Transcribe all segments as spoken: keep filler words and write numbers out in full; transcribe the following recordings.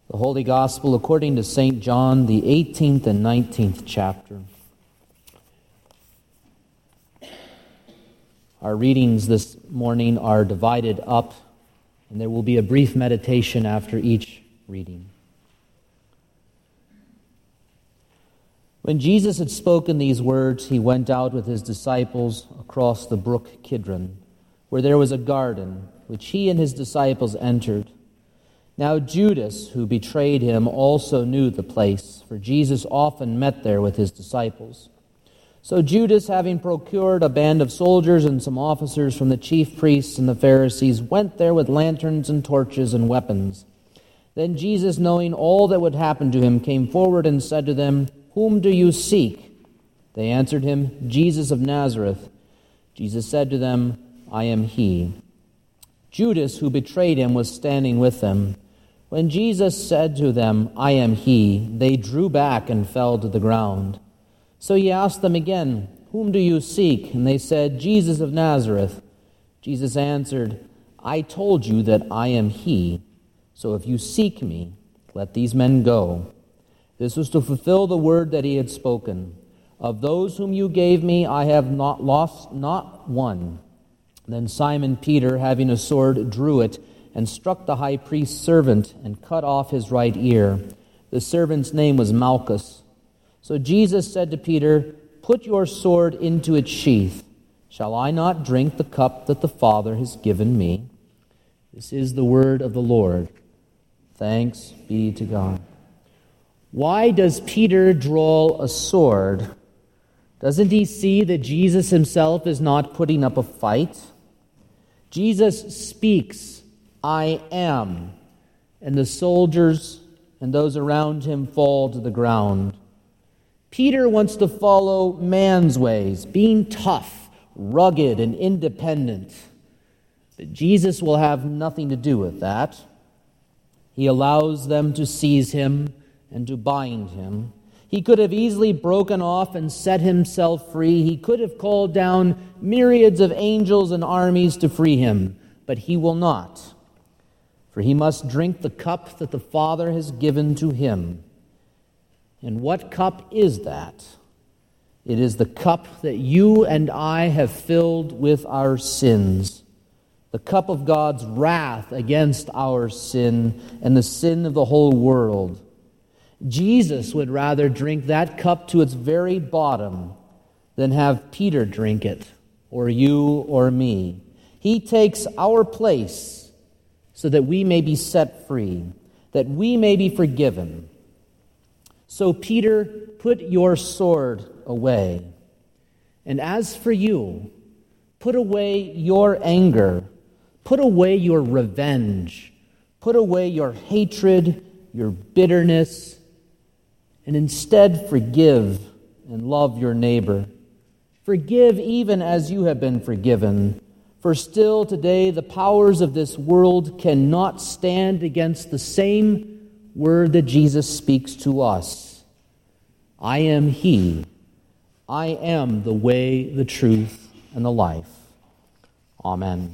The Holy Gospel according to Saint John, the eighteenth and nineteenth chapter. Our readings this morning are divided up, and there will be a brief meditation after each reading. When Jesus had spoken these words, he went out with his disciples across the brook Kidron, where there was a garden, which he and his disciples entered. Now Judas, who betrayed him, also knew the place, for Jesus often met there with his disciples. So Judas, having procured a band of soldiers and some officers from the chief priests and the Pharisees, went there with lanterns and torches and weapons. Then Jesus, knowing all that would happen to him, came forward and said to them, "Whom do you seek?" They answered him, "Jesus of Nazareth." Jesus said to them, "I am he." Judas, who betrayed him, was standing with them. When Jesus said to them, "I am he," they drew back and fell to the ground. So he asked them again, "Whom do you seek?" And they said, "Jesus of Nazareth." Jesus answered, "I told you that I am he. So if you seek me, let these men go." This was to fulfill the word that he had spoken. "Of those whom you gave me, I have not lost not one." Then Simon Peter, having a sword, drew it and struck the high priest's servant and cut off his right ear. The servant's name was Malchus. So Jesus said to Peter, "Put your sword into its sheath. Shall I not drink the cup that the Father has given me?" This is the word of the Lord. Thanks be to God. Why does Peter draw a sword? Doesn't he see that Jesus himself is not putting up a fight? Jesus speaks, "I am," and the soldiers and those around him fall to the ground. Peter wants to follow man's ways, being tough, rugged, and independent. But Jesus will have nothing to do with that. He allows them to seize him and to bind him. He could have easily broken off and set himself free. He could have called down myriads of angels and armies to free him, but he will not. For he must drink the cup that the Father has given to him. And what cup is that? It is the cup that you and I have filled with our sins. The cup of God's wrath against our sin and the sin of the whole world. Jesus would rather drink that cup to its very bottom than have Peter drink it, or you or me. He takes our place so that we may be set free, that we may be forgiven. So Peter, put your sword away. And as for you, put away your anger, put away your revenge, put away your hatred, your bitterness, and instead forgive and love your neighbor. Forgive even as you have been forgiven. For still today the powers of this world cannot stand against the same word that Jesus speaks to us. I am he. I am the way, the truth, and the life. Amen.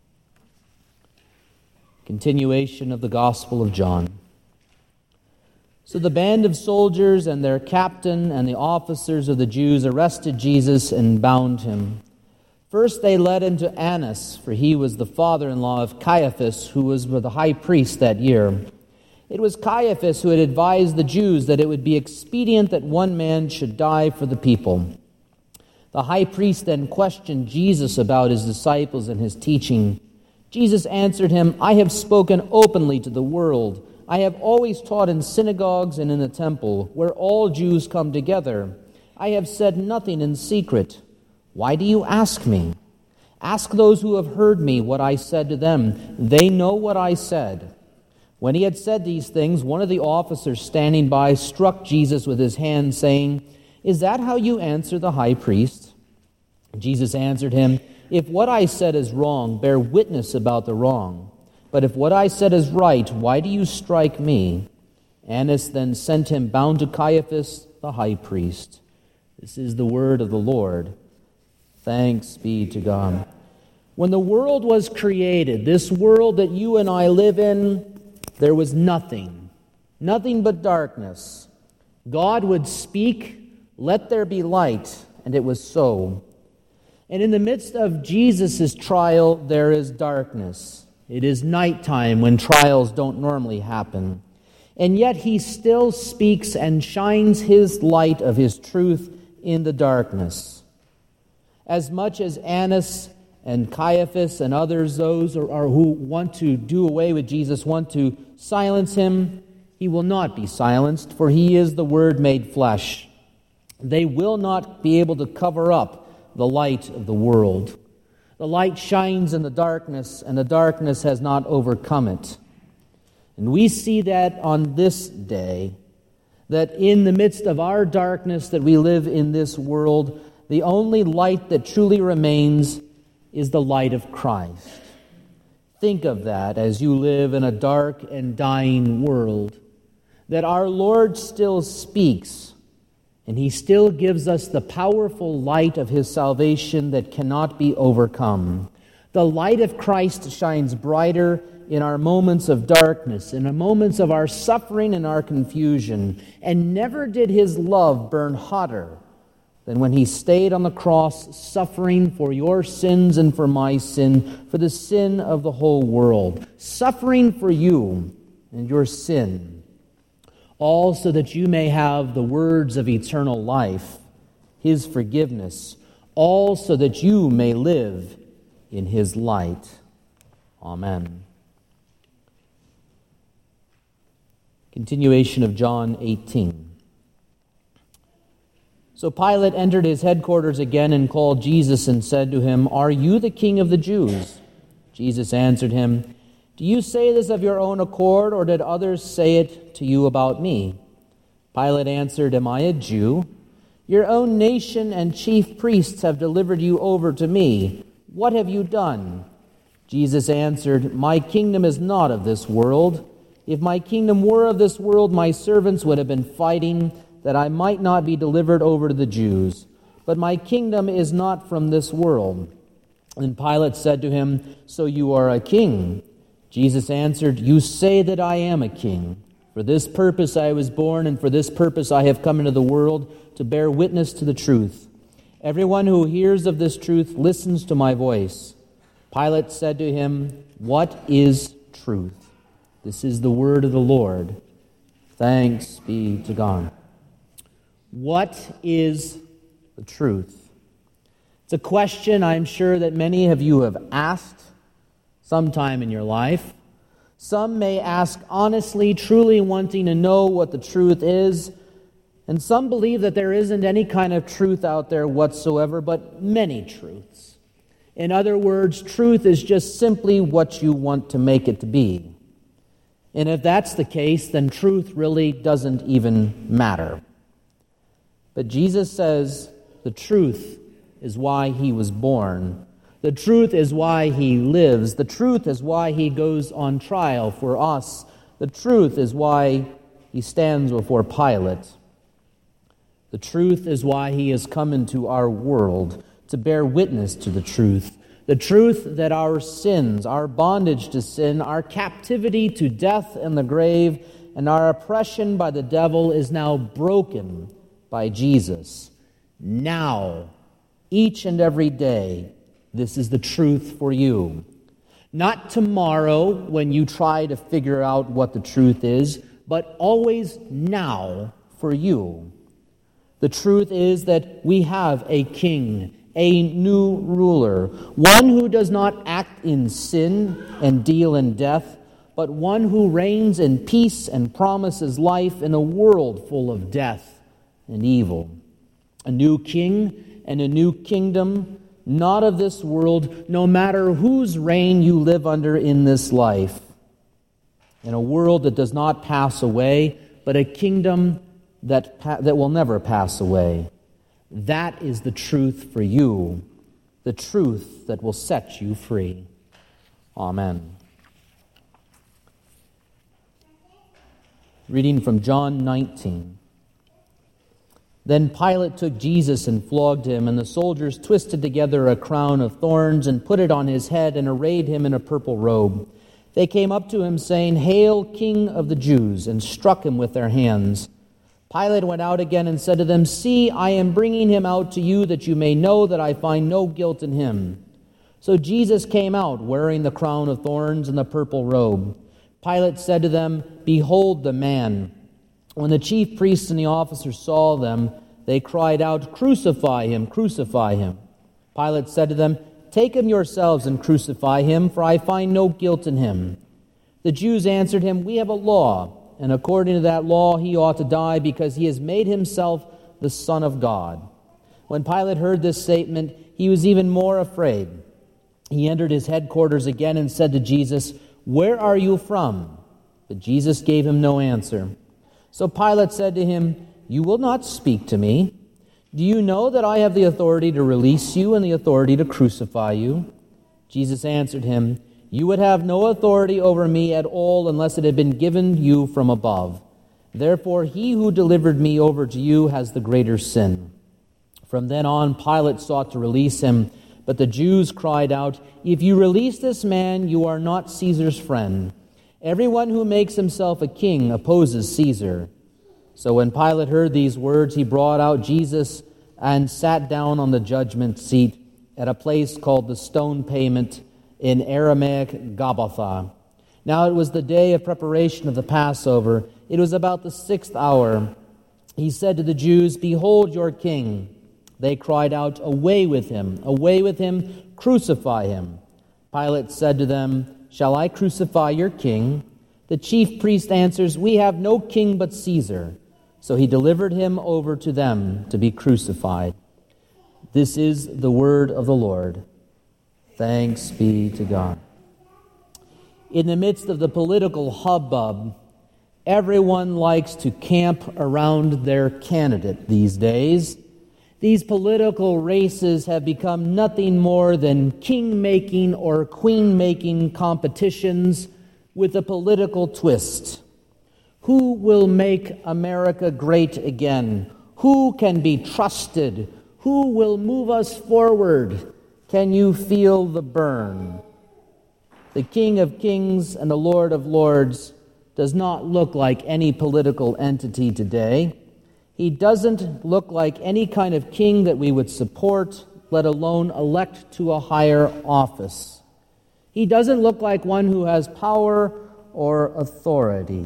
Continuation of the Gospel of John. So the band of soldiers and their captain and the officers of the Jews arrested Jesus and bound him. First they led him to Annas, for he was the father-in-law of Caiaphas, who was the high priest that year. It was Caiaphas who had advised the Jews that it would be expedient that one man should die for the people. The high priest then questioned Jesus about his disciples and his teaching. Jesus answered him, "I have spoken openly to the world. I have always taught in synagogues and in the temple, where all Jews come together. I have said nothing in secret. Why do you ask me? Ask those who have heard me what I said to them. They know what I said." When he had said these things, one of the officers standing by struck Jesus with his hand, saying, "Is that how you answer the high priest?" Jesus answered him, "If what I said is wrong, bear witness about the wrong. But if what I said is right, why do you strike me?" Annas then sent him bound to Caiaphas, the high priest. This is the word of the Lord. Thanks be to God. When the world was created, this world that you and I live in, there was nothing. Nothing but darkness. God would speak, "Let there be light," and it was so. And in the midst of Jesus' trial, there is darkness. It is nighttime when trials don't normally happen. And yet he still speaks and shines his light of his truth in the darkness. As much as Annas and Caiaphas and others, those are, are who want to do away with Jesus, want to silence him, he will not be silenced, for he is the Word made flesh. They will not be able to cover up the light of the world. The light shines in the darkness, and the darkness has not overcome it. And we see that on this day, that in the midst of our darkness that we live in this world, the only light that truly remains is the light of Christ. Think of that as you live in a dark and dying world, that our Lord still speaks, and he still gives us the powerful light of his salvation that cannot be overcome. The light of Christ shines brighter in our moments of darkness, in the moments of our suffering and our confusion, and never did his love burn hotter than when he stayed on the cross suffering for your sins and for my sin, for the sin of the whole world, suffering for you and your sin, all so that you may have the words of eternal life, his forgiveness, all so that you may live in his light. Amen. Continuation of John eighteen. So Pilate entered his headquarters again and called Jesus and said to him, "Are you the king of the Jews?" Jesus answered him, "Do you say this of your own accord, or did others say it to you about me?" Pilate answered, "Am I a Jew? Your own nation and chief priests have delivered you over to me. What have you done?" Jesus answered, "My kingdom is not of this world. If my kingdom were of this world, my servants would have been fighting that I might not be delivered over to the Jews. But my kingdom is not from this world." And Pilate said to him, "So you are a king?" Jesus answered, "You say that I am a king. For this purpose I was born, and for this purpose I have come into the world, to bear witness to the truth. Everyone who hears of this truth listens to my voice." Pilate said to him, "What is truth?" This is the word of the Lord. Thanks be to God. What is the truth? It's a question I'm sure that many of you have asked sometime in your life. Some may ask honestly, truly wanting to know what the truth is, and some believe that there isn't any kind of truth out there whatsoever, but many truths. In other words, truth is just simply what you want to make it to be. And if that's the case, then truth really doesn't even matter. But Jesus says the truth is why he was born. The truth is why he lives. The truth is why he goes on trial for us. The truth is why he stands before Pilate. The truth is why he has come into our world to bear witness to the truth. The truth that our sins, our bondage to sin, our captivity to death and the grave, and our oppression by the devil is now broken by Jesus. Now, each and every day, this is the truth for you. Not tomorrow when you try to figure out what the truth is, but always now for you. The truth is that we have a king, a new ruler, one who does not act in sin and deal in death, but one who reigns in peace and promises life in a world full of death and evil. A new king and a new kingdom, not of this world, no matter whose reign you live under in this life. In a world that does not pass away, but a kingdom that, pa- that will never pass away. That is the truth for you, the truth that will set you free. Amen. Reading from John nineteen. Then Pilate took Jesus and flogged him, and the soldiers twisted together a crown of thorns and put it on his head and arrayed him in a purple robe. They came up to him, saying, "Hail, King of the Jews," and struck him with their hands. Pilate went out again and said to them, "See, I am bringing him out to you, that you may know that I find no guilt in him." So Jesus came out, wearing the crown of thorns and the purple robe. Pilate said to them, "Behold the man." When the chief priests and the officers saw them, they cried out, "Crucify him, crucify him." Pilate said to them, "Take him yourselves and crucify him, for I find no guilt in him." The Jews answered him, "We have a law, and according to that law he ought to die, because he has made himself the Son of God." When Pilate heard this statement, he was even more afraid. He entered his headquarters again and said to Jesus, "Where are you from?" But Jesus gave him no answer. So Pilate said to him, "You will not speak to me? Do you know that I have the authority to release you and the authority to crucify you?" Jesus answered him, "You would have no authority over me at all unless it had been given you from above. Therefore he who delivered me over to you has the greater sin." From then on, Pilate sought to release him, but the Jews cried out, "If you release this man, you are not Caesar's friend. Everyone who makes himself a king opposes Caesar." So when Pilate heard these words, he brought out Jesus and sat down on the judgment seat at a place called the Stone Pavement, in Aramaic Gabbatha. Now it was the day of preparation of the Passover. It was about the sixth hour. He said to the Jews, "Behold your king." They cried out, "Away with him! Away with him! Crucify him!" Pilate said to them, "Shall I crucify your king?" The chief priest answers, "We have no king but Caesar." So he delivered him over to them to be crucified. This is the word of the Lord. Thanks be to God. In the midst of the political hubbub, everyone likes to camp around their candidate these days. These political races have become nothing more than king-making or queen-making competitions with a political twist. Who will make America great again? Who can be trusted? Who will move us forward? Can you feel the burn? The King of Kings and the Lord of Lords does not look like any political entity today. He doesn't look like any kind of king that we would support, let alone elect to a higher office. He doesn't look like one who has power or authority.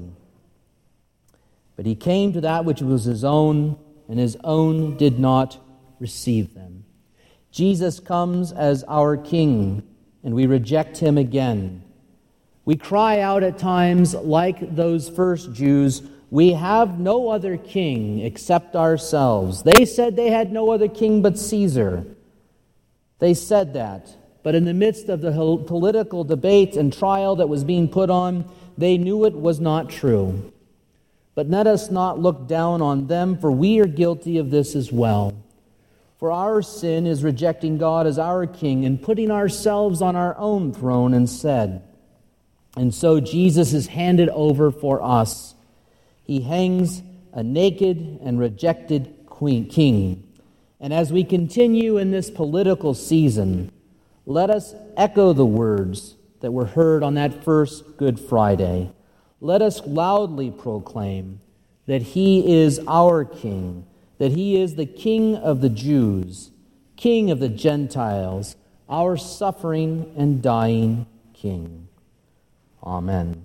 But he came to that which was his own, and his own did not receive them. Jesus comes as our King, and we reject him again. We cry out at times, like those first Jews, "We have no other king except ourselves." They said they had no other king but Caesar. They said that. But in the midst of the political debate and trial that was being put on, they knew it was not true. But let us not look down on them, for we are guilty of this as well. For our sin is rejecting God as our King and putting ourselves on our own throne instead. And so Jesus is handed over for us. He hangs a naked and rejected queen, king. And as we continue in this political season, let us echo the words that were heard on that first Good Friday. Let us loudly proclaim that he is our King, that he is the King of the Jews, King of the Gentiles, our suffering and dying King. Amen.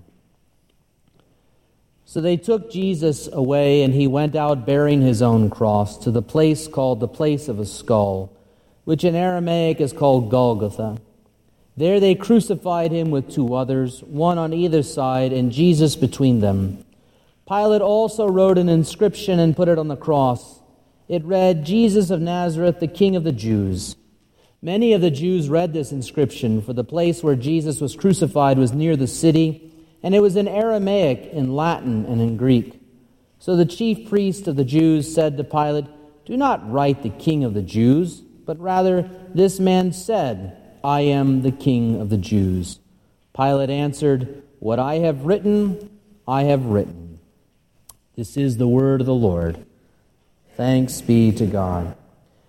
So they took Jesus away, and he went out bearing his own cross to the place called the place of a skull, which in Aramaic is called Golgotha. There they crucified him with two others, one on either side, and Jesus between them. Pilate also wrote an inscription and put it on the cross. It read, "Jesus of Nazareth, the King of the Jews." Many of the Jews read this inscription, for the place where Jesus was crucified was near the city, and it was in Aramaic, in Latin, and in Greek. So the chief priest of the Jews said to Pilate, "Do not write the King of the Jews, but rather, this man said, 'I am the King of the Jews.'" Pilate answered, "What I have written, I have written." This is the word of the Lord. Thanks be to God.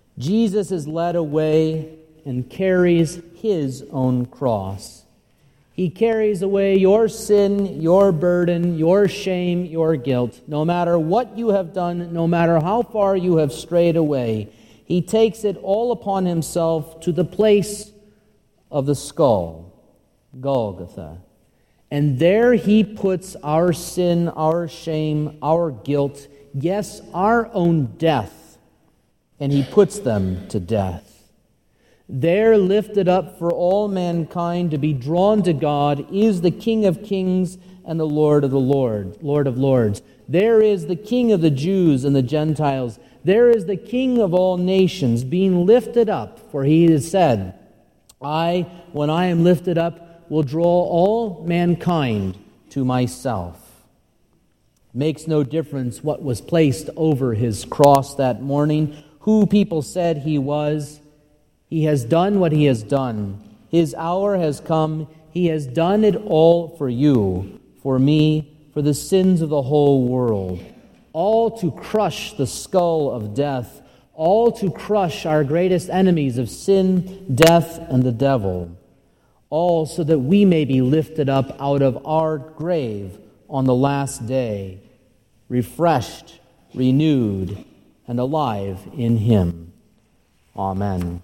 Jesus is led away and carries his own cross. He carries away your sin, your burden, your shame, your guilt. No matter what you have done, no matter how far you have strayed away, He takes it all upon Himself to the place of the skull, Golgotha. And there He puts our sin, our shame, our guilt, yes, our own death, and He puts them to death. There, lifted up for all mankind to be drawn to God, is the King of kings and the Lord of the Lord, Lord of lords. There is the King of the Jews and the Gentiles. There is the King of all nations being lifted up, for He has said, I, when I am lifted up, will draw all mankind to myself. Makes no difference what was placed over His cross that morning, who people said He was. He has done what He has done. His hour has come. He has done it all for you, for me, for the sins of the whole world. All to crush the skull of death. All to crush our greatest enemies of sin, death, and the devil. All so that we may be lifted up out of our grave on the last day, refreshed, renewed, and alive in Him. Amen.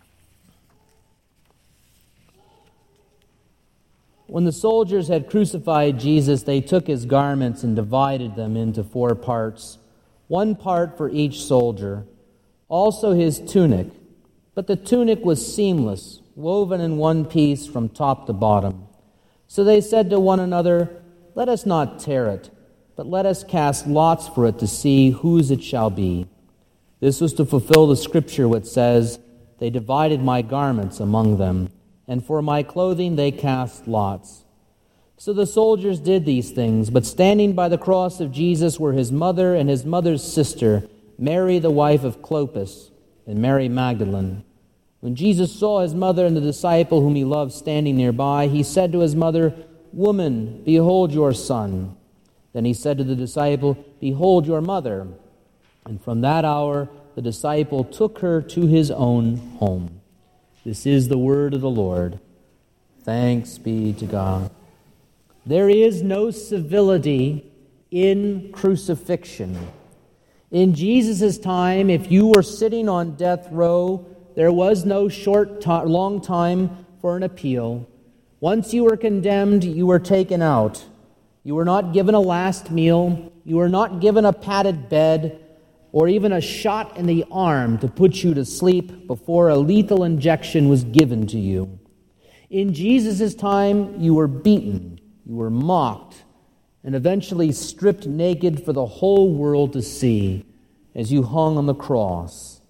When the soldiers had crucified Jesus, they took His garments and divided them into four parts, one part for each soldier, also His tunic. But the tunic was seamless, woven in one piece from top to bottom. So they said to one another, let us not tear it, but let us cast lots for it to see whose it shall be. This was to fulfill the scripture which says, they divided my garments among them, and for my clothing they cast lots. So the soldiers did these things, but standing by the cross of Jesus were His mother and His mother's sister, Mary the wife of Clopas, and Mary Magdalene. When Jesus saw His mother and the disciple whom He loved standing nearby, He said to His mother, Woman, behold your son. Then He said to the disciple, Behold your mother. And from that hour the disciple took her to his own home. This is the word of the Lord. Thanks be to God. There is no civility in crucifixion. In Jesus' time, if you were sitting on death row, there was no short, to- long time for an appeal. Once you were condemned, you were taken out. You were not given a last meal. You were not given a padded bed or even a shot in the arm to put you to sleep before a lethal injection was given to you. In Jesus' time, you were beaten, you were mocked, and eventually stripped naked for the whole world to see as you hung on the cross.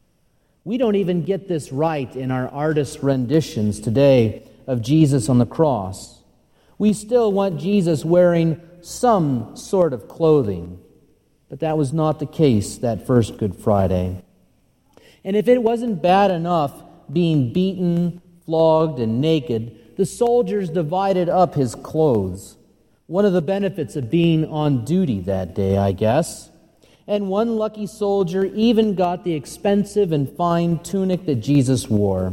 We don't even get this right in our artist renditions today of Jesus on the cross. We still want Jesus wearing some sort of clothing. But that was not the case that first Good Friday. And if it wasn't bad enough being beaten, flogged, and naked, the soldiers divided up His clothes. One of the benefits of being on duty that day, I guess. And one lucky soldier even got the expensive and fine tunic that Jesus wore.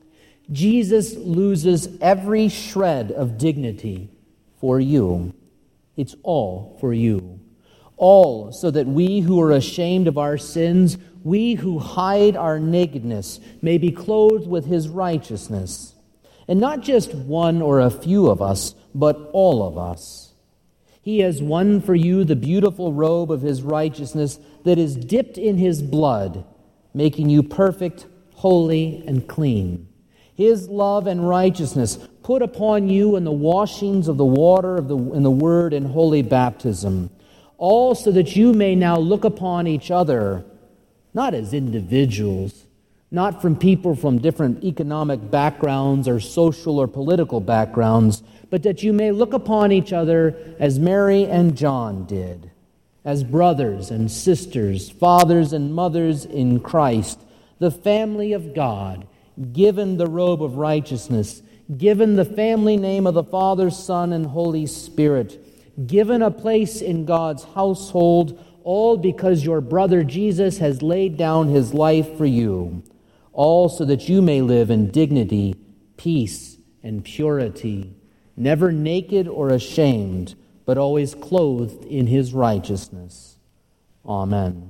Jesus loses every shred of dignity for you. It's all for you. All so that we who are ashamed of our sins, we who hide our nakedness, may be clothed with His righteousness. And not just one or a few of us, but all of us. He has won for you the beautiful robe of His righteousness that is dipped in His blood, making you perfect, holy, and clean. His love and righteousness put upon you in the washings of the water of the, in the Word and holy baptism. All so that you may now look upon each other, not as individuals, not from people from different economic backgrounds or social or political backgrounds, but that you may look upon each other as Mary and John did, as brothers and sisters, fathers and mothers in Christ, the family of God, given the robe of righteousness, given the family name of the Father, Son, and Holy Spirit, given a place in God's household, all because your brother Jesus has laid down His life for you, all so that you may live in dignity, peace, and purity, never naked or ashamed, but always clothed in his righteousness. Amen.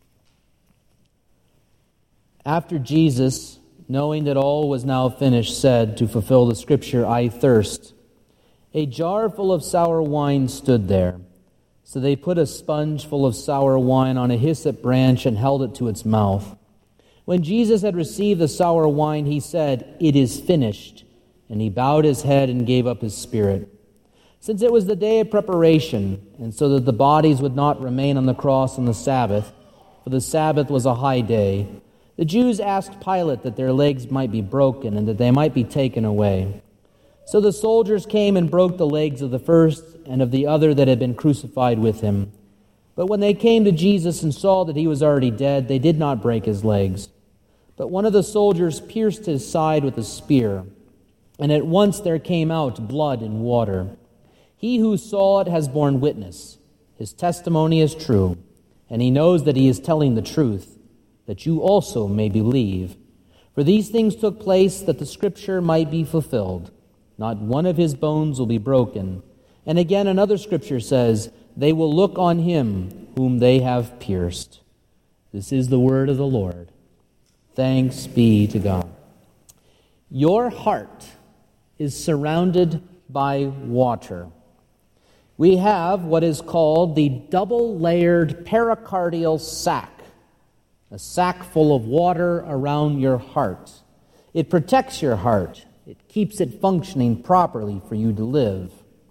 After Jesus, knowing that all was now finished, said, to fulfill the scripture, "I thirst," a jar full of sour wine stood there. So they put a sponge full of sour wine on a hyssop branch and held it to its mouth. When Jesus had received the sour wine, he said, "It is finished." And he bowed his head and gave up his spirit. Since it was the day of preparation, and so that the bodies would not remain on the cross on the Sabbath, for the Sabbath was a high day, the Jews asked Pilate that their legs might be broken and that they might be taken away. So the soldiers came and broke the legs of the first and of the other that had been crucified with him. But when they came to Jesus and saw that he was already dead, they did not break his legs. But one of the soldiers pierced his side with a spear, and at once there came out blood and water. He who saw it has borne witness. His testimony is true, and he knows that he is telling the truth, that you also may believe. For these things took place that the scripture might be fulfilled. Not one of his bones will be broken. And again another scripture says, "They will look on him whom they have pierced." This is the word of the Lord. Thanks be to God. Your heart is surrounded by water. We have what is called the double-layered pericardial sac, a sac full of water around your heart. It protects your heart. It keeps it functioning properly for you to live.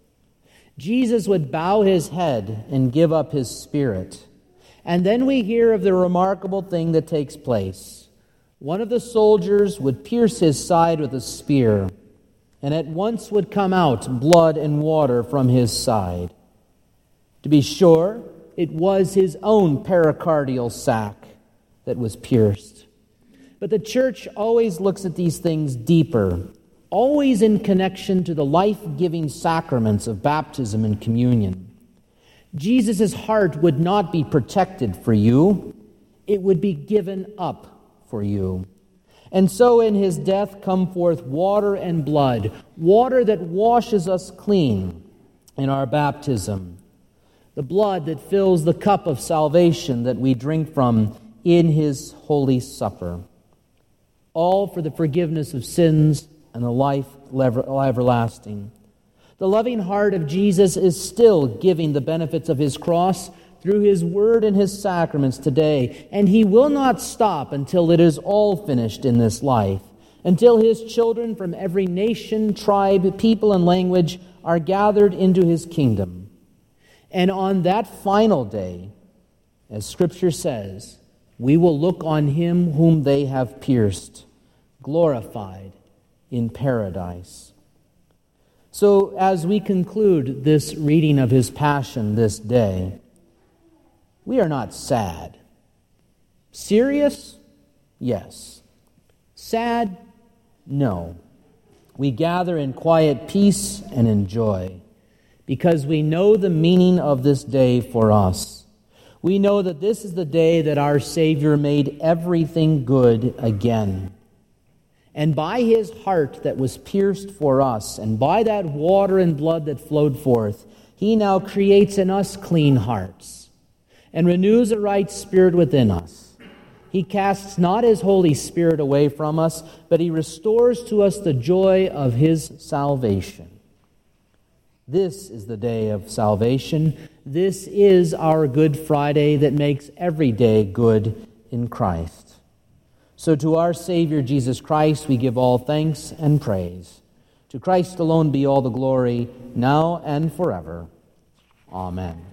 Jesus would bow his head and give up his spirit. And then we hear of the remarkable thing that takes place. One of the soldiers would pierce his side with a spear, and at once would come out blood and water from his side. To be sure, it was his own pericardial sac that was pierced. But the church always looks at these things deeper, always in connection to the life-giving sacraments of baptism and communion. Jesus' heart would not be protected for you. It would be given up for you. And so in his death come forth water and blood, water that washes us clean in our baptism, the blood that fills the cup of salvation that we drink from in his holy supper, all for the forgiveness of sins and the life everlasting. The loving heart of Jesus is still giving the benefits of his cross through his word and his sacraments today, and he will not stop until it is all finished in this life, until his children from every nation, tribe, people, and language are gathered into his kingdom. And on that final day, as Scripture says, we will look on him whom they have pierced, glorified in paradise. So as we conclude this reading of his passion this day, we are not sad. Serious? Yes. Sad? No. We gather in quiet peace and in joy because we know the meaning of this day for us. We know that this is the day that our Savior made everything good again. And by his heart that was pierced for us, and by that water and blood that flowed forth, he now creates in us clean hearts and renews a right spirit within us. He casts not his Holy Spirit away from us, but he restores to us the joy of his salvation. This is the day of salvation. This is our Good Friday that makes every day good in Christ. So to our Savior Jesus Christ we give all thanks and praise. To Christ alone be all the glory, now and forever. Amen.